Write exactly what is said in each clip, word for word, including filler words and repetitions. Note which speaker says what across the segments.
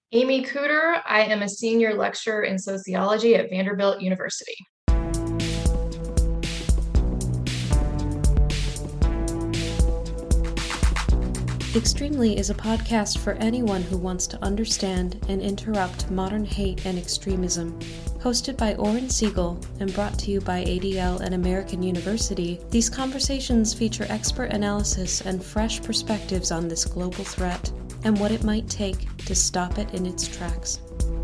Speaker 1: Amy Cooter. I am a senior lecturer in sociology at Vanderbilt University.
Speaker 2: Extremely is a podcast for anyone who wants to understand and interrupt modern hate and extremism. Hosted by Oren Siegel and brought to you by A D L and American University, these conversations feature expert analysis and fresh perspectives on this global threat and what it might take to stop it in its tracks.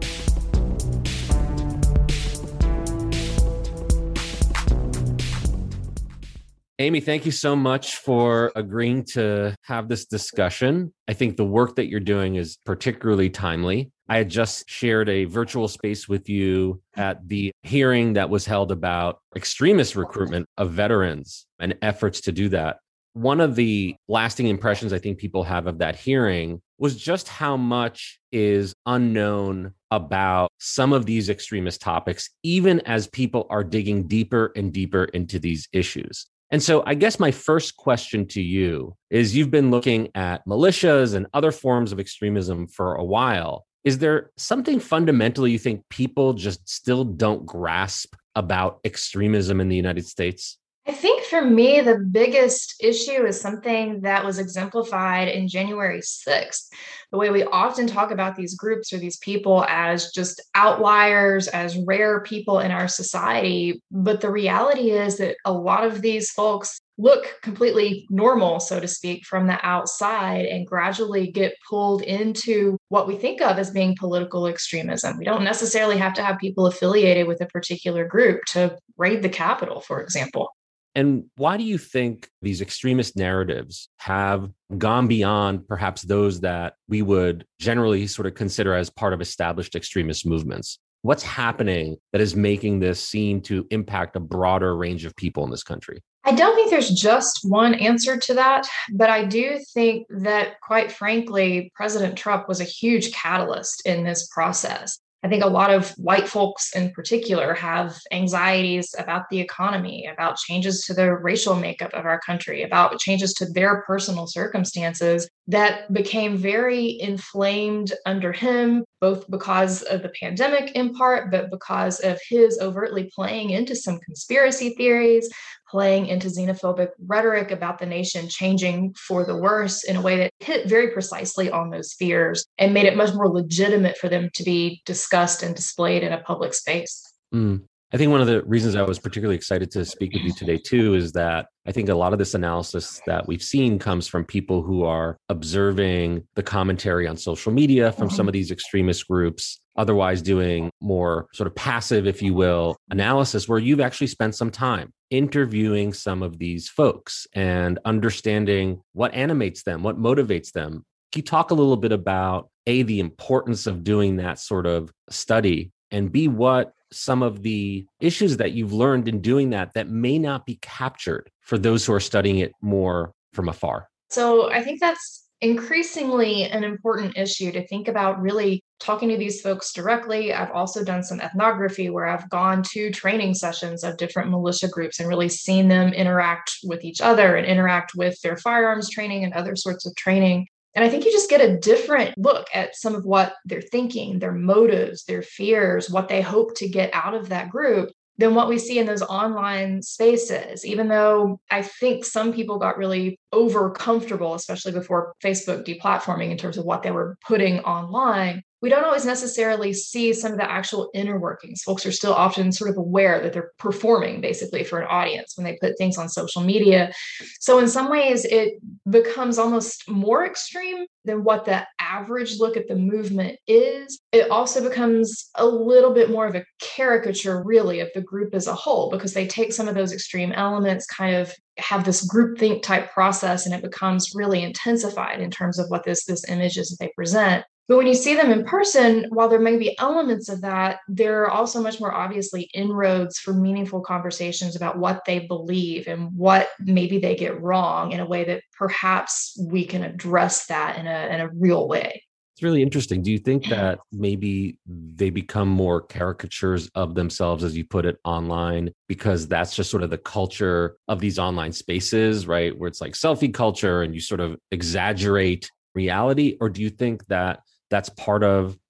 Speaker 3: Amy, thank you so much for agreeing to have this discussion. I think the work that you're doing is particularly timely. I had just shared a virtual space with you at the hearing that was held about extremist recruitment of veterans and efforts to do that. One of the lasting impressions I think people have of that hearing was just how much is unknown about some of these extremist topics, even as people are digging deeper and deeper into these issues. And so I guess my first question to you is, you've been looking at militias and other forms of extremism for a while. Is there something fundamentally you think people just still don't grasp about extremism in the United States?
Speaker 1: I think for me, the biggest issue is something that was exemplified in January sixth. The way we often talk about these groups or these people as just outliers, as rare people in our society. But the reality is that a lot of these folks look completely normal, so to speak, from the outside and gradually get pulled into what we think of as being political extremism. We don't necessarily have to have people affiliated with a particular group to raid the Capitol, for example.
Speaker 3: And why do you think these extremist narratives have gone beyond perhaps those that we would generally sort of consider as part of established extremist movements? What's happening that is making this seem to impact a broader range of people in this country?
Speaker 1: I don't think there's just one answer to that, but I do think that, quite frankly, President Trump was a huge catalyst in this process. I think a lot of white folks in particular have anxieties about the economy, about changes to the racial makeup of our country, about changes to their personal circumstances that became very inflamed under him, both because of the pandemic in part, but because of his overtly playing into some conspiracy theories, playing into xenophobic rhetoric about the nation changing for the worse in a way that hit very precisely on those fears and made it much more legitimate for them to be discussed and displayed in a public space.
Speaker 3: Mm. I think one of the reasons I was particularly excited to speak with you today, too, is that I think a lot of this analysis that we've seen comes from people who are observing the commentary on social media from some of these extremist groups, otherwise doing more sort of passive, if you will, analysis, where you've actually spent some time interviewing some of these folks and understanding what animates them, what motivates them. Can you talk a little bit about, A, the importance of doing that sort of study, and B, what some of the issues that you've learned in doing that that may not be captured for those who are studying it more from afar?
Speaker 1: So I think that's increasingly an important issue to think about, really talking to these folks directly. I've also done some ethnography where I've gone to training sessions of different militia groups and really seen them interact with each other and interact with their firearms training and other sorts of training. And I think you just get a different look at some of what they're thinking, their motives, their fears, what they hope to get out of that group than what we see in those online spaces. Even though I think some people got really over comfortable, especially before Facebook deplatforming, in terms of what they were putting online, we don't always necessarily see some of the actual inner workings. Folks are still often sort of aware that they're performing basically for an audience when they put things on social media. So in some ways, it becomes almost more extreme than what the average look at the movement is. It also becomes a little bit more of a caricature, really, of the group as a whole, because they take some of those extreme elements, kind of have this groupthink type process, and it becomes really intensified in terms of what this, this image is that they present. But when you see them in person, while there may be elements of that, there are also much more obviously inroads for meaningful conversations about what they believe and what maybe they get wrong, in a way that perhaps we can address that in a, in a real way.
Speaker 3: It's really interesting. Do you think that maybe they become more caricatures of themselves, as you put it, online, because that's just sort of the culture of these online spaces, right? Where it's like selfie culture and you sort of exaggerate reality? Or do you think that that's part of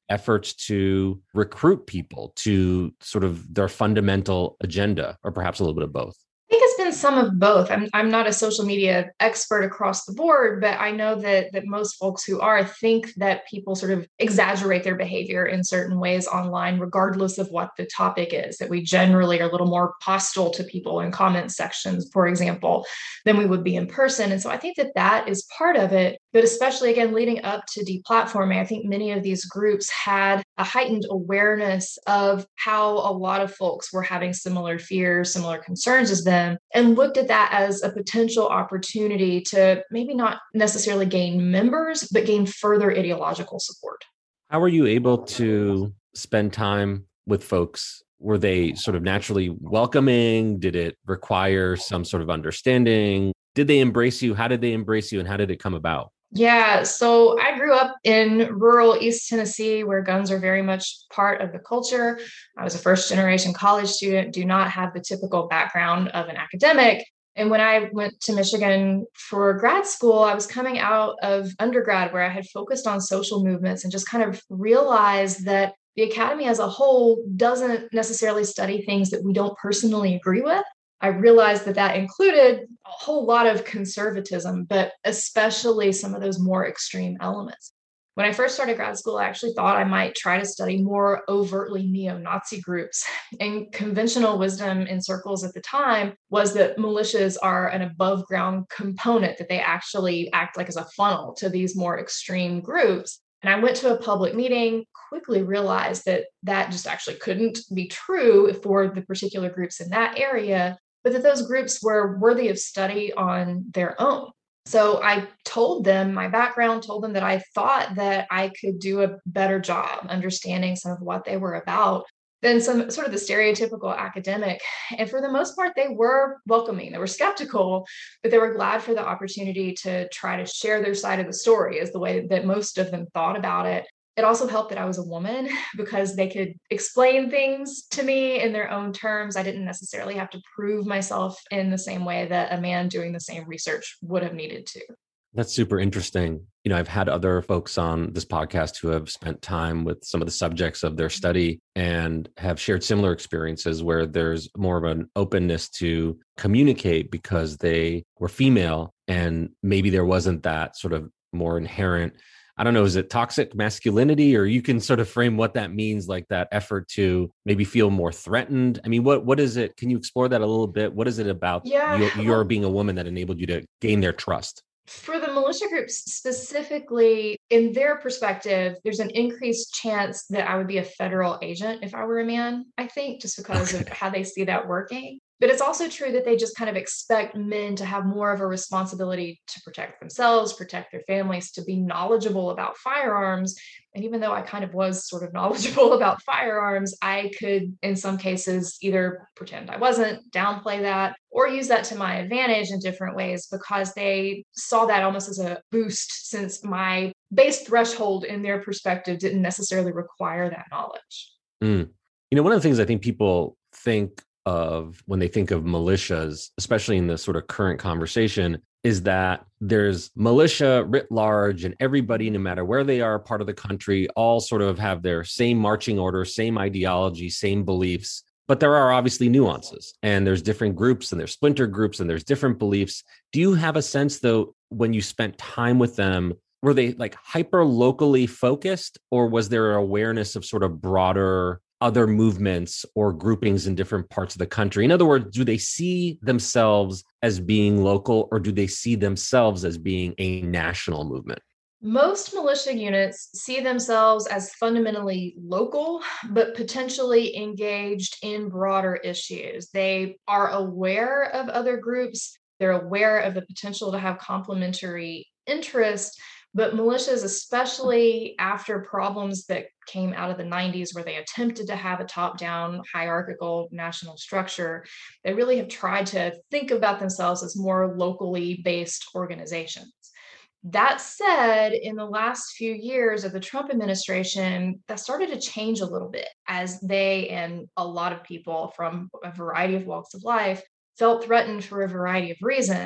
Speaker 3: efforts to recruit people to sort of their fundamental agenda, or perhaps a little bit of both?
Speaker 1: I think it's been some of both. I'm I'm not a social media expert across the board, but I know that that most folks who are think that people sort of exaggerate their behavior in certain ways online, regardless of what the topic is, that we generally are a little more hostile to people in comment sections, for example, than we would be in person. And so I think that that is part of it. But especially, again, leading up to deplatforming, I think many of these groups had a heightened awareness of how a lot of folks were having similar fears, similar concerns as them, and looked at that as a potential opportunity to maybe not necessarily gain members, but gain further ideological support.
Speaker 3: How were you able to spend time with folks? Were they sort of naturally welcoming? Did it require some sort of understanding? Did they embrace you? How did they embrace you? And how did it come about?
Speaker 1: Yeah, so I grew up in rural East Tennessee where guns are very much part of the culture. I was a first generation college student, do not have the typical background of an academic. And when I went to Michigan for grad school, I was coming out of undergrad where I had focused on social movements and just kind of realized that the academy as a whole doesn't necessarily study things that we don't personally agree with. I realized that that included a whole lot of conservatism, but especially some of those more extreme elements. When I first started grad school, I actually thought I might try to study more overtly neo-Nazi groups. And conventional wisdom in circles at the time was that militias are an above ground component, that they actually act like as a funnel to these more extreme groups. And I went to a public meeting, quickly realized that that just actually couldn't be true for the particular groups in that area, but that those groups were worthy of study on their own. So I told them my background, told them that I thought that I could do a better job understanding some of what they were about than some sort of the stereotypical academic. And for the most part, they were welcoming. They were skeptical, but they were glad for the opportunity to try to share their side of the story, is the way that most of them thought about it. It also helped that I was a woman because they could explain things to me in their own terms. I didn't necessarily have to prove myself in the same way that a man doing the same research would have needed to.
Speaker 3: That's super interesting. You know, I've had other folks on this podcast who have spent time with some of the subjects of their study and have shared similar experiences where there's more of an openness to communicate because they were female and maybe there wasn't that sort of more inherent, I don't know, is it toxic masculinity, or you can sort of frame what that means, like that effort to maybe feel more threatened? I mean, what what is it? Can you explore that a little bit? What is it about
Speaker 1: Yeah.
Speaker 3: your, your being a woman that enabled you to gain their trust?
Speaker 1: For the militia groups specifically, in their perspective, there's an increased chance that I would be a federal agent if I were a man, I think, just because
Speaker 3: Okay.
Speaker 1: of how they see that working. But it's also true that they just kind of expect men to have more of a responsibility to protect themselves, protect their families, to be knowledgeable about firearms. And even though I kind of was sort of knowledgeable about firearms, I could, in some cases, either pretend I wasn't, downplay that, or use that to my advantage in different ways because they saw that almost as a boost, since my base threshold in their perspective didn't necessarily require that knowledge.
Speaker 3: Mm. You know, one of the things I think people think of when they think of militias, especially in the sort of current conversation, is that there's militia writ large and everybody, no matter where they are, part of the country, all sort of have their same marching orders, same ideology, same beliefs. But there are obviously nuances and there's different groups and there's splinter groups and there's different beliefs. Do you have a sense, though, when you spent time with them, were they like hyper locally focused, or was there awareness of sort of broader other movements or groupings in different parts of the country? In other words, do they see themselves as being local, or do they see themselves as being a national movement?
Speaker 1: Most militia units see themselves as fundamentally local, but potentially engaged in broader issues. They are aware of other groups. They're aware of the potential to have complementary interests. But militias, especially after problems that came out of the nineties where they attempted to have a top-down hierarchical national structure, they really have tried to think about themselves as more locally based organizations. That said, in the last few years of the Trump administration, that started to change a little bit as they and a lot of people from a variety of walks of life felt threatened for a variety of reasons.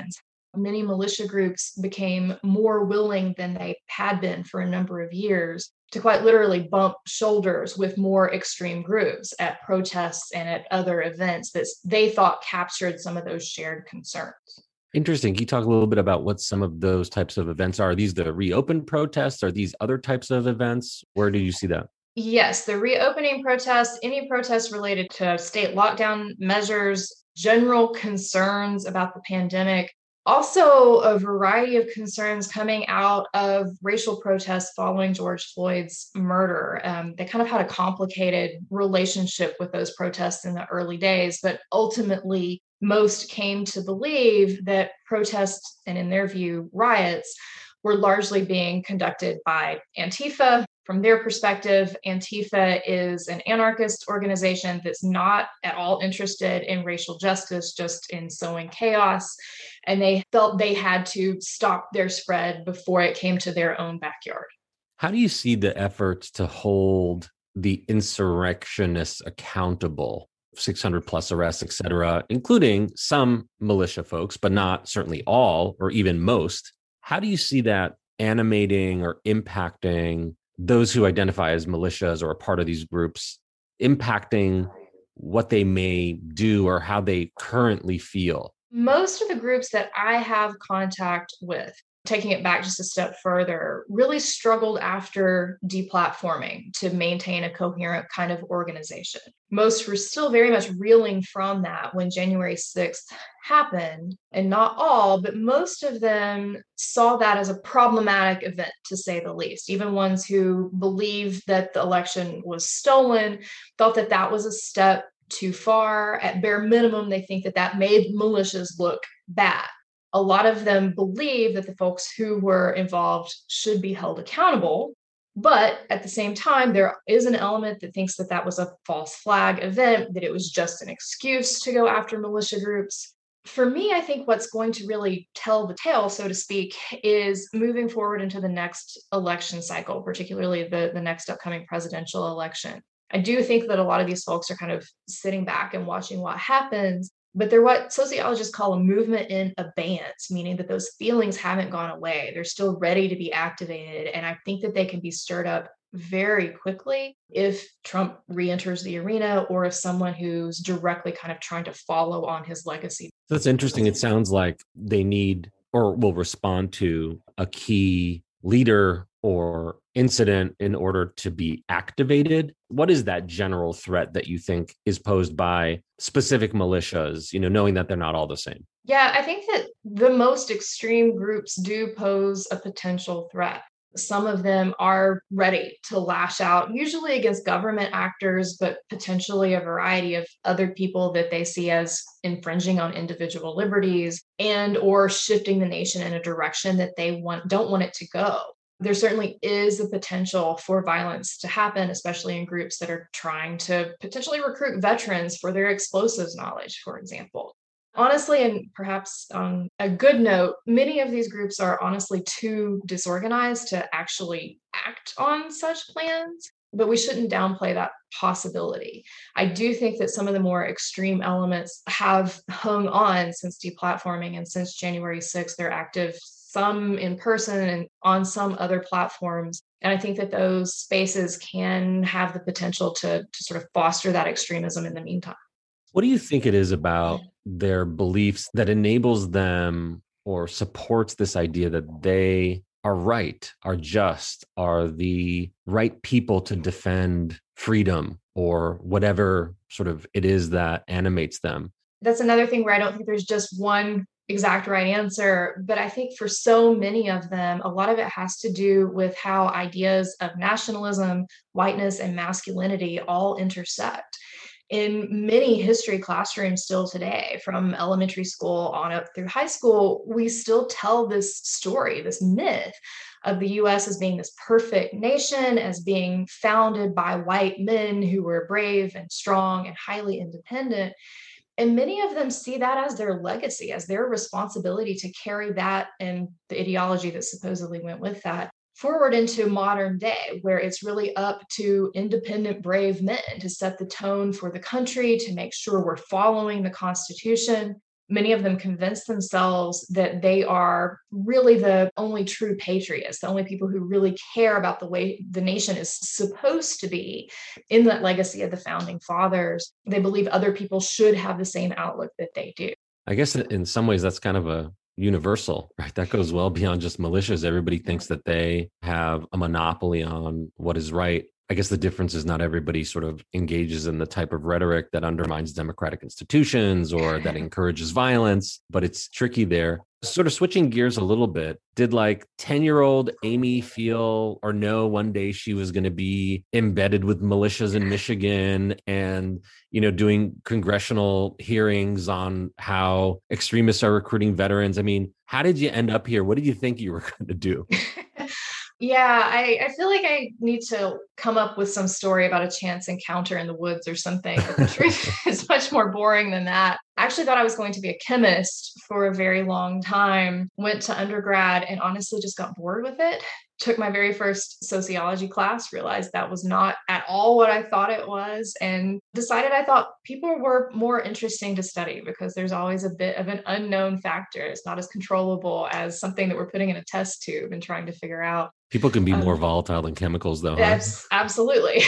Speaker 1: many militia groups became more willing than they had been for a number of years to quite literally bump shoulders with more extreme groups at protests and at other events that they thought captured some of those shared concerns.
Speaker 3: Interesting. Can you talk a little bit about what some of those types of events are? Are these the reopened protests? Are these other types of events? Where do you see that?
Speaker 1: Yes, the reopening protests, any protests related to state lockdown measures, general concerns about the pandemic, also a variety of concerns coming out of racial protests following George Floyd's murder. Um, they kind of had a complicated relationship with those protests in the early days, but ultimately most came to believe that protests, and in their view, riots, were largely being conducted by Antifa. From their perspective, Antifa is an anarchist organization that's not at all interested in racial justice, just in sowing chaos. And they felt they had to stop their spread before it came to their own backyard.
Speaker 3: How do you see the efforts to hold the insurrectionists accountable? six hundred plus arrests, et cetera, including some militia folks, but not certainly all or even most. How do you see that animating or impacting those who identify as militias or a part of these groups, impacting what they may do or how they currently feel?
Speaker 1: Most of the groups that I have contact with, taking it back just a step further, really struggled after deplatforming to maintain a coherent kind of organization. Most were still very much reeling from that when January sixth happened, and not all, but most of them saw that as a problematic event, to say the least. Even ones who believed that the election was stolen felt that that was a step too far. At bare minimum, they think that that made militias look bad. A lot of them believe that the folks who were involved should be held accountable. But at the same time, there is an element that thinks that that was a false flag event, that it was just an excuse to go after militia groups. For me, I think what's going to really tell the tale, so to speak, is moving forward into the next election cycle, particularly the, the next upcoming presidential election. I do think that a lot of these folks are kind of sitting back and watching what happens. But they're what sociologists call a movement in abeyance, meaning that those feelings haven't gone away. They're still ready to be activated. And I think that they can be stirred up very quickly if Trump re-enters the arena or if someone who's directly kind of trying to follow on his legacy.
Speaker 3: That's interesting. It sounds like they need or will respond to a key leader or incident in order to be activated. What is that general threat that you think is posed by specific militias, you know, knowing that they're not all the same?
Speaker 1: Yeah, I think that the most extreme groups do pose a potential threat. Some of them are ready to lash out, usually against government actors, but potentially a variety of other people that they see as infringing on individual liberties and or shifting the nation in a direction that they want don't want it to go. There certainly is a potential for violence to happen, especially in groups that are trying to potentially recruit veterans for their explosives knowledge, for example. Honestly, and perhaps on a good note, many of these groups are honestly too disorganized to actually act on such plans, but we shouldn't downplay that possibility. I do think that some of the more extreme elements have hung on since deplatforming, and since January sixth, they're active, some in person and on some other platforms. And I think that those spaces can have the potential to, to sort of foster that extremism in the meantime.
Speaker 3: What do you think it is about their beliefs that enables them or supports this idea that they are right, are just, are the right people to defend freedom or whatever sort of it is that animates them?
Speaker 1: That's another thing where I don't think there's just one exact right answer, but I think for so many of them, a lot of it has to do with how ideas of nationalism, whiteness, and masculinity all intersect. In many history classrooms still today, from elementary school on up through high school, we still tell this story, this myth of the U S as being this perfect nation, as being founded by white men who were brave and strong and highly independent. And many of them see that as their legacy, as their responsibility to carry that and the ideology that supposedly went with that forward into modern day, where it's really up to independent, brave men to set the tone for the country, to make sure we're following the Constitution. many of them convince themselves that they are really the only true patriots, the only people who really care about the way the nation is supposed to be in that legacy of the founding fathers. They believe other people should have the same outlook that they do.
Speaker 3: I guess in some ways that's kind of a universal, right? That goes well beyond just militias. Everybody thinks that they have a monopoly on what is right. I guess the difference is not everybody sort of engages in the type of rhetoric that undermines democratic institutions or that encourages violence, but it's tricky there. Sort of switching gears a little bit, did like ten-year-old Amy feel or know one day she was going to be embedded with militias in Michigan and, you know, doing congressional hearings on how extremists are recruiting veterans? I mean, how did you end up here? What did you think you were going to do?
Speaker 1: Yeah, I, I feel like I need to come up with some story about a chance encounter in the woods or something. But the truth is much more boring than that. I actually thought I was going to be a chemist for a very long time, went to undergrad and honestly just got bored with it. Took my very first sociology class, realized that was not at all what I thought it was, and decided I thought people were more interesting to study because there's always a bit of an unknown factor. It's not as controllable as something that we're putting in a test tube and trying to figure out.
Speaker 3: People can be
Speaker 1: um,
Speaker 3: more volatile than chemicals, though.
Speaker 1: That's
Speaker 3: huh?
Speaker 1: absolutely.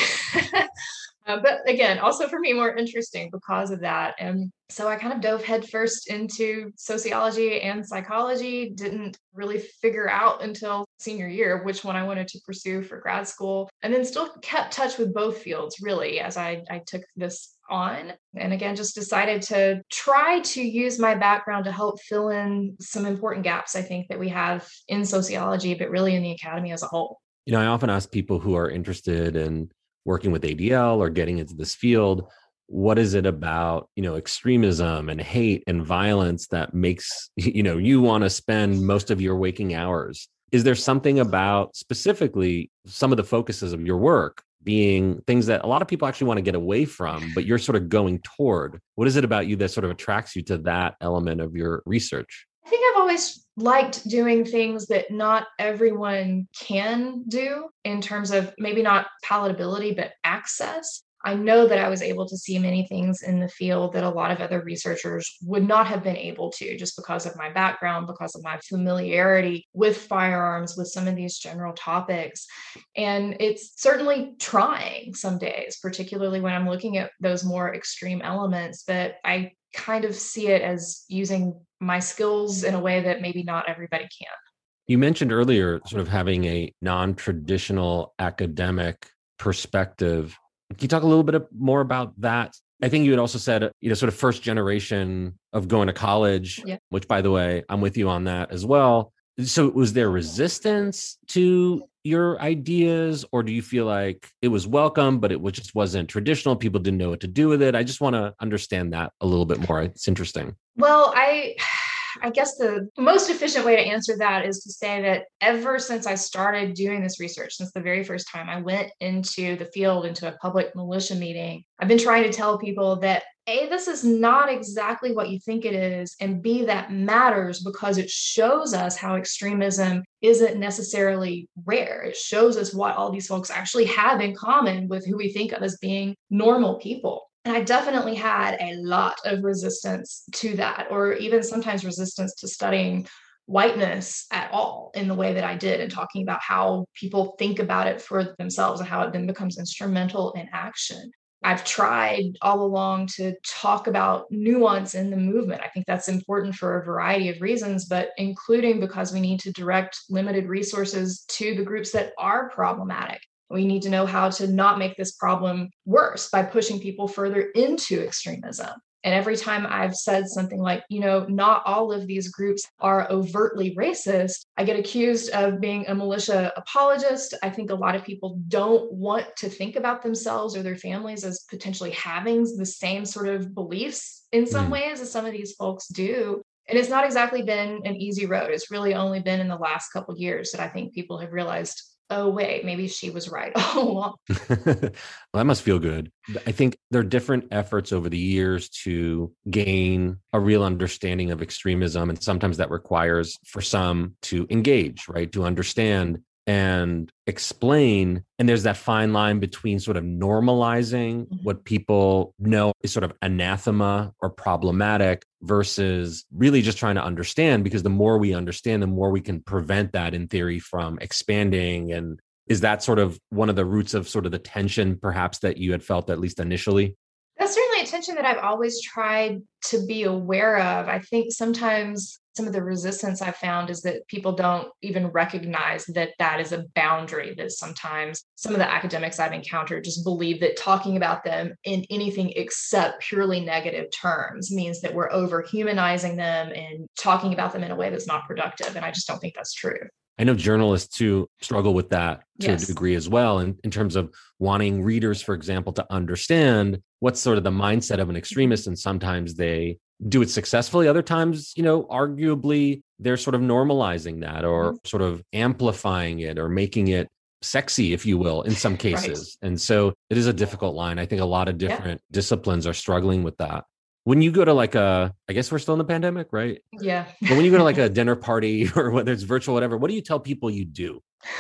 Speaker 1: Uh, but again, also for me, more interesting because of that. And so I kind of dove headfirst into sociology and psychology, didn't really figure out until senior year which one I wanted to pursue for grad school, and then still kept touch with both fields really as I, I took this on. And again, just decided to try to use my background to help fill in some important gaps, I think, that we have in sociology, but really in the academy as a whole.
Speaker 3: You know, I often ask people who are interested in working with A D L or getting into this field, what is it about, you know, extremism and hate and violence that makes, you know, you want to spend most of your waking hours? Is there something about specifically some of the focuses of your work being things that a lot of people actually want to get away from, but you're sort of going toward? What is it about you that sort of attracts you to that element of your research?
Speaker 1: I think I've always liked doing things that not everyone can do in terms of maybe not palatability, but access. I know that I was able to see many things in the field that a lot of other researchers would not have been able to just because of my background, because of my familiarity with firearms, with some of these general topics. And it's certainly trying some days, particularly when I'm looking at those more extreme elements, that I kind of see it as using my skills in a way that maybe not everybody can.
Speaker 3: You mentioned earlier sort of having a non-traditional academic perspective. Can you talk a little bit more about that? I think you had also said, you know, sort of first generation of going to college, yeah. Which, by the way, I'm with you on that as well. So was there resistance to your ideas, or do you feel like it was welcome, but it just wasn't traditional? People didn't know what to do with it. I just want to understand that a little bit more. It's interesting.
Speaker 1: Well, I... I guess the most efficient way to answer that is to say that ever since I started doing this research, since the very first time I went into the field, into a public militia meeting, I've been trying to tell people that A, this is not exactly what you think it is, and B, that matters because it shows us how extremism isn't necessarily rare. It shows us what all these folks actually have in common with who we think of as being normal people. And I definitely had a lot of resistance to that, or even sometimes resistance to studying whiteness at all in the way that I did, and talking about how people think about it for themselves and how it then becomes instrumental in action. I've tried all along to talk about nuance in the movement. I think that's important for a variety of reasons, but including because we need to direct limited resources to the groups that are problematic. We need to know how to not make this problem worse by pushing people further into extremism. And every time I've said something like, you know, not all of these groups are overtly racist, I get accused of being a militia apologist. I think a lot of people don't want to think about themselves or their families as potentially having the same sort of beliefs in some mm. ways as some of these folks do. And it's not exactly been an easy road. It's really only been in the last couple of years that I think people have realized, oh, wait, maybe she was right all along.
Speaker 3: Well, that must feel good. I think there are different efforts over the years to gain a real understanding of extremism. And sometimes that requires for some to engage, right? To understand and explain. And there's that fine line between sort of normalizing
Speaker 1: Mhm.
Speaker 3: what people know is sort of anathema or problematic versus really just trying to understand, because the more we understand, the more we can prevent that in theory from expanding. And is that sort of one of the roots of sort of the tension perhaps that you had felt at least initially?
Speaker 1: That's certainly a tension that I've always tried to be aware of. I think sometimes some of the resistance I've found is that people don't even recognize that that is a boundary, that sometimes some of the academics I've encountered just believe that talking about them in anything except purely negative terms means that we're over humanizing them and talking about them in a way that's not productive. And I just don't think that's true.
Speaker 3: I know journalists too struggle with that to a
Speaker 1: Yes.
Speaker 3: degree as well, in, in terms of wanting readers, for example, to understand what's sort of the mindset of an extremist. And sometimes they do it successfully. Other times, you know, arguably they're sort of normalizing that or
Speaker 1: Mhm.
Speaker 3: sort of amplifying it or making it sexy, if you will, in some
Speaker 1: Right.
Speaker 3: cases. And so it is a difficult line. I think a lot of
Speaker 1: Yeah.
Speaker 3: different disciplines are struggling with that. When you go to like a, I guess we're still in the pandemic, right?
Speaker 1: Yeah.
Speaker 3: But when you go to like a dinner party or whether it's virtual, whatever, what do you tell people you do?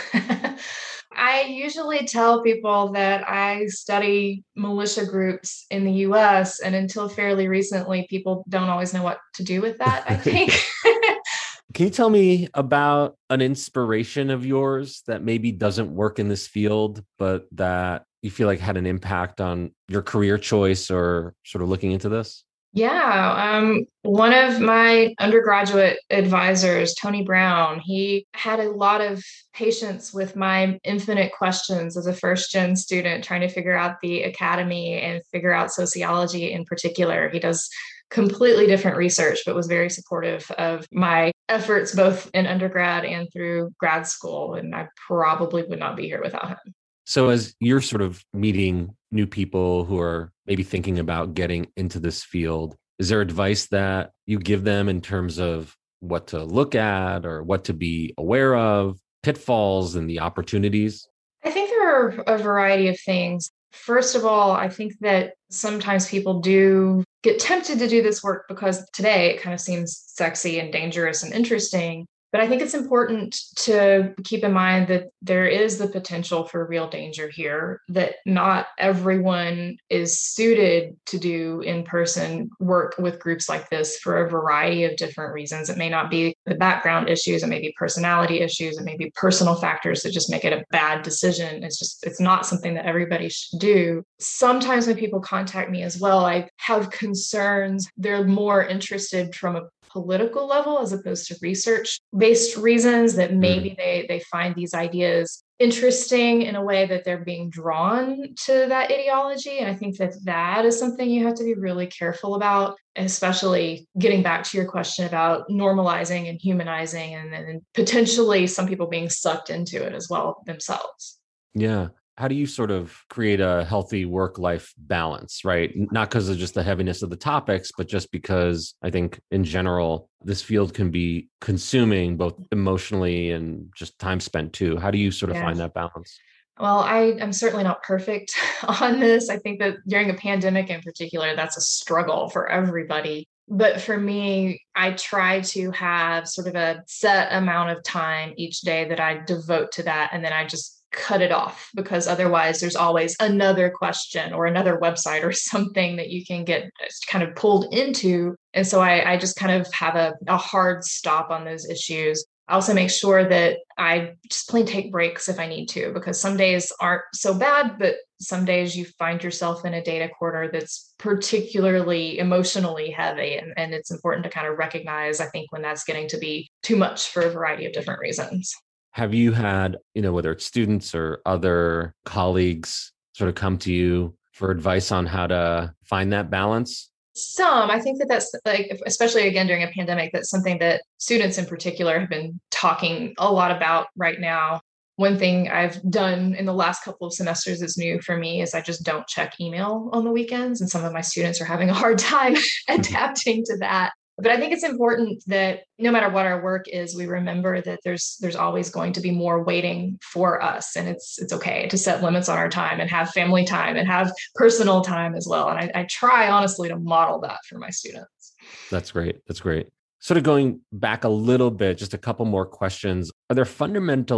Speaker 1: I usually tell people that I study militia groups in the U S, and until fairly recently, people don't always know what to do with that, I think.
Speaker 3: Can you tell me about an inspiration of yours that maybe doesn't work in this field, but that you feel like had an impact on your career choice or sort of looking into this?
Speaker 1: Yeah, um, one of my undergraduate advisors, Tony Brown, he had a lot of patience with my infinite questions as a first gen student trying to figure out the academy and figure out sociology in particular. He does completely different research, but was very supportive of my efforts both in undergrad and through grad school. And I probably would not be here without him.
Speaker 3: So as you're sort of meeting new people who are maybe thinking about getting into this field, is there advice that you give them in terms of what to look at or what to be aware of, pitfalls and the opportunities?
Speaker 1: I think there are a variety of things. First of all, I think that sometimes people do get tempted to do this work because today it kind of seems sexy and dangerous and interesting. But I think it's important to keep in mind that there is the potential for real danger here, that not everyone is suited to do in-person work with groups like this for a variety of different reasons. It may not be the background issues, it may be personality issues, it may be personal factors that just make it a bad decision. It's just, it's not something that everybody should do. Sometimes when people contact me as well, I have concerns. They're more interested from a political level as opposed to research based reasons, that maybe
Speaker 3: Mm.
Speaker 1: they they find these ideas interesting in a way that they're being drawn to that ideology. And I think that that is something you have to be really careful about, especially getting back to your question about normalizing and humanizing, and then potentially some people being sucked into it as well themselves.
Speaker 3: Yeah. How do you sort of create a healthy work-life balance, right? Not because of just the heaviness of the topics, but just because I think in general, this field can be consuming both emotionally and just time spent too. How do you sort of
Speaker 1: Yeah.
Speaker 3: find that balance?
Speaker 1: Well, I am certainly not perfect on this. I think that during a pandemic in particular, that's a struggle for everybody. But for me, I try to have sort of a set amount of time each day that I devote to that. And then I just cut it off, because otherwise there's always another question or another website or something that you can get kind of pulled into. And so I, I just kind of have a, a hard stop on those issues. I also make sure that I just plain take breaks if I need to, because some days aren't so bad, but some days you find yourself in a data quarter that's particularly emotionally heavy. And, and it's important to kind of recognize, I think, when that's getting to be too much for a variety of different reasons.
Speaker 3: Have you had, you know, whether it's students or other colleagues sort of come to you for advice on how to find that balance?
Speaker 1: Some, I think that that's like, especially again during a pandemic, that's something that students in particular have been talking a lot about right now. One thing I've done in the last couple of semesters that's new for me is I just don't check email on the weekends. And some of my students are having a hard time adapting to that. But I think it's important that no matter what our work is, we remember that there's there's always going to be more waiting for us. And it's it's okay to set limits on our time and have family time and have personal time as well. And I, I try honestly to model that for my students.
Speaker 3: That's great. That's great. Sort of going back a little bit, just a couple more questions. Are there fundamental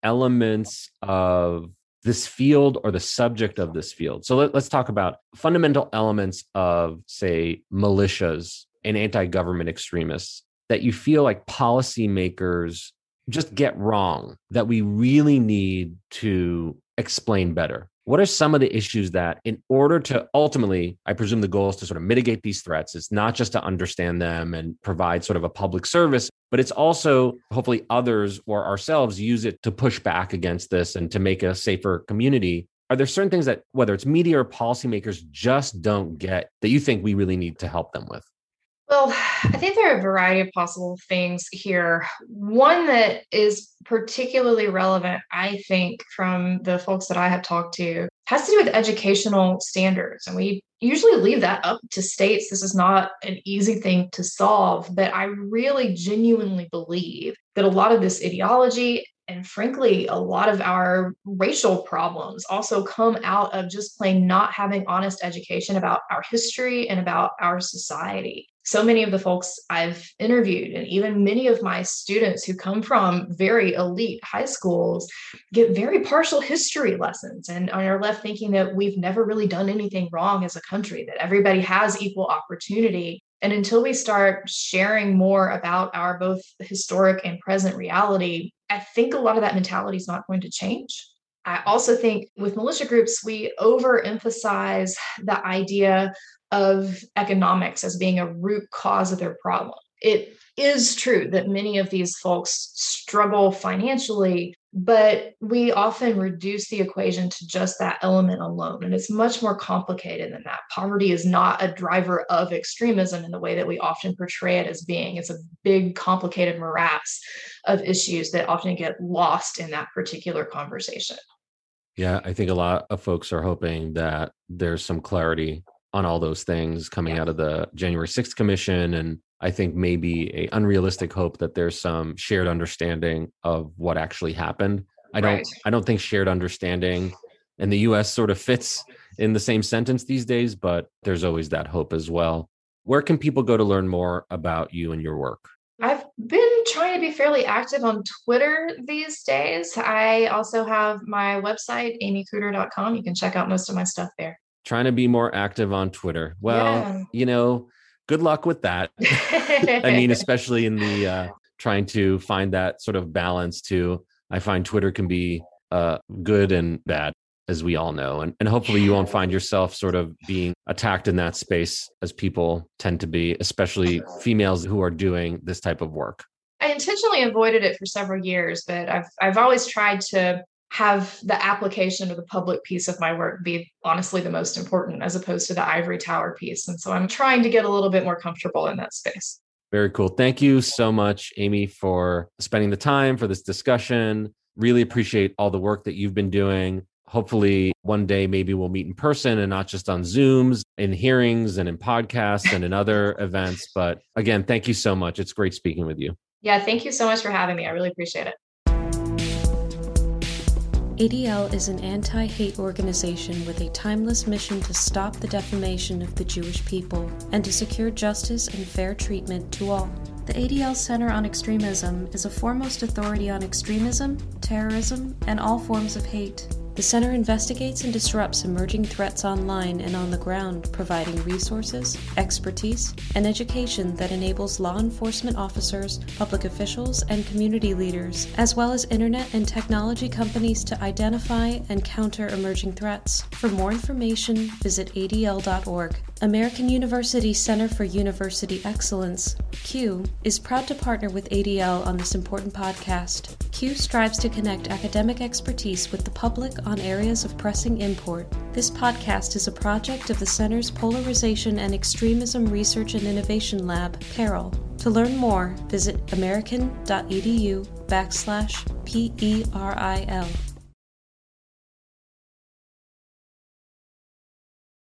Speaker 3: elements of this field or the subject of this field? So let, let's talk about fundamental elements of, say, militias and anti-government extremists that you feel like policymakers just get wrong, that we really need to explain better. What are some of the issues that, in order to ultimately, I presume the goal is to sort of mitigate these threats, it's not just to understand them and provide sort of a public service, but it's also hopefully others or ourselves use it to push back against this and to make a safer community. Are there certain things that, whether it's media or policymakers, just don't get that you think we really need to help them with?
Speaker 1: Well, I think there are a variety of possible things here. One that is particularly relevant, I think, from the folks that I have talked to, has to do with educational standards. And we usually leave that up to states. This is not an easy thing to solve, but I really genuinely believe that a lot of this ideology and frankly, a lot of our racial problems also come out of just plain not having honest education about our history and about our society. So many of the folks I've interviewed, and even many of my students who come from very elite high schools, get very partial history lessons and are left thinking that we've never really done anything wrong as a country, that everybody has equal opportunity. And until we start sharing more about our both historic and present reality, I think a lot of that mentality is not going to change. I also think with militia groups, we overemphasize the idea of economics as being a root cause of their problem. It is true that many of these folks struggle financially, but we often reduce the equation to just that element alone. And it's much more complicated than that. Poverty is not a driver of extremism in the way that we often portray it as being. It's a big, complicated morass of issues that often get lost in that particular conversation.
Speaker 3: Yeah, I think a lot of folks are hoping that there's some clarity on all those things coming yeah. out of the January sixth Commission. And I think maybe a unrealistic hope that there's some shared understanding of what actually happened. I don't, right. I don't think shared understanding in the U S sort of fits in the same sentence these days, but there's always that hope as well. Where can people go to learn more about you and your work?
Speaker 1: I've been trying to be fairly active on Twitter these days. I also have my website, amy cooter dot com. You can check out most of my stuff there.
Speaker 3: Trying to be more active on Twitter. Well, yeah. you know, good luck with that. I mean, especially in the uh, trying to find that sort of balance too. I find Twitter can be uh, good and bad, as we all know. And, and hopefully you won't find yourself sort of being attacked in that space as people tend to be, especially females who are doing this type of work.
Speaker 1: I intentionally avoided it for several years, but I've I've always tried to have the application of the public piece of my work be honestly the most important, as opposed to the ivory tower piece. And so I'm trying to get a little bit more comfortable in that space.
Speaker 3: Very cool. Thank you so much, Amy, for spending the time for this discussion. Really appreciate all the work that you've been doing. Hopefully one day maybe we'll meet in person and not just on Zooms, in hearings and in podcasts and in other events. But again, thank you so much. It's great speaking with you.
Speaker 1: Yeah, thank you so much for having me. I really appreciate it.
Speaker 2: A D L is an anti-hate organization with a timeless mission to stop the defamation of the Jewish people and to secure justice and fair treatment to all. The A D L Center on Extremism is a foremost authority on extremism, terrorism, and all forms of hate. The center investigates and disrupts emerging threats online and on the ground, providing resources, expertise, and education that enables law enforcement officers, public officials, and community leaders, as well as internet and technology companies to identify and counter emerging threats. For more information, visit A D L dot org. American University Center for University Excellence, CUE, is proud to partner with A D L on this important podcast. CUE strives to connect academic expertise with the public on areas of pressing import. This podcast is a project of the Center's Polarization and Extremism Research and Innovation Lab, PERIL. To learn more, visit american.edu backslash P E R I L.